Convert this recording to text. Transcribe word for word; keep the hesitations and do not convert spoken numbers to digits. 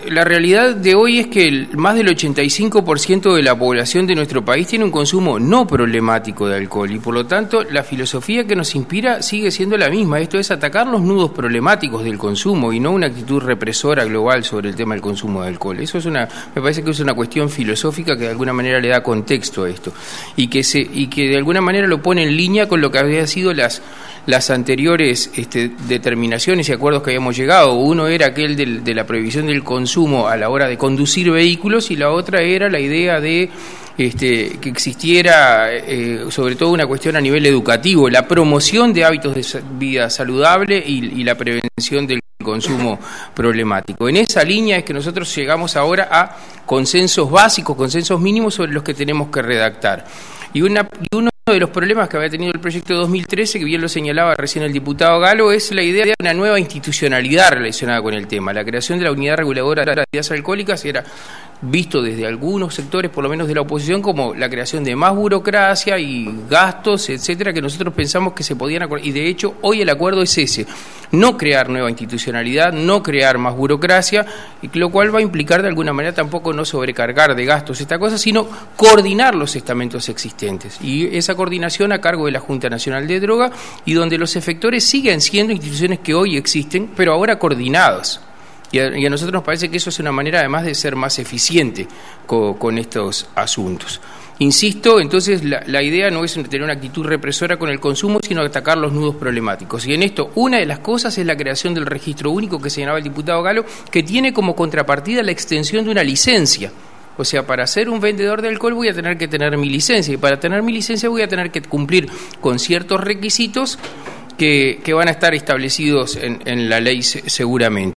la realidad de hoy es que el, más del ochenta y cinco por ciento de la población de nuestro país tiene un consumo no problemático de alcohol y por lo tanto la filosofía que nos inspira sigue siendo la misma. Esto es atacar los nudos problemáticos del consumo y no una actitud represora global sobre el tema del consumo de alcohol. Eso es una, me parece que es una cuestión filosófica que de alguna manera le da contexto a esto y que se y que de alguna manera lo pone en línea con lo que habían sido las las anteriores este, determinaciones y acuerdos que habíamos llegado. Uno era aquel del, de la prohibición del consumo a la hora de conducir vehículos y la otra era la idea de este, que existiera eh, sobre todo una cuestión a nivel educativo, la promoción de hábitos de vida saludable y, y la prevención del consumo problemático. En esa línea es que nosotros llegamos ahora a consensos básicos, consensos mínimos sobre los que tenemos que redactar. Y, una, y uno de los problemas que había tenido el proyecto dos mil trece, que bien lo señalaba recién el diputado Galo, es la idea de una nueva institucionalidad relacionada con el tema. La creación de la Unidad Reguladora de Bebidas Alcohólicas era visto desde algunos sectores, por lo menos de la oposición, como la creación de más burocracia y gastos, etcétera, que nosotros pensamos que se podían acordar. Y de hecho, hoy el acuerdo es ese: no crear nueva institucionalidad, no crear más burocracia, y lo cual va a implicar de alguna manera tampoco no sobrecargar de gastos esta cosa, sino coordinar los estamentos existentes. Y esa coordinación a cargo de la Junta Nacional de Droga, y donde los efectores siguen siendo instituciones que hoy existen, pero ahora coordinadas. Y a, y a nosotros nos parece que eso es una manera además de ser más eficiente con, con estos asuntos. Insisto, entonces la, la idea no es tener una actitud represora con el consumo, sino atacar los nudos problemáticos. Y en esto, una de las cosas es la creación del registro único que señalaba el diputado Galo, que tiene como contrapartida la extensión de una licencia. O sea, para ser un vendedor de alcohol voy a tener que tener mi licencia, y para tener mi licencia voy a tener que cumplir con ciertos requisitos que, que van a estar establecidos en, en la ley seguramente.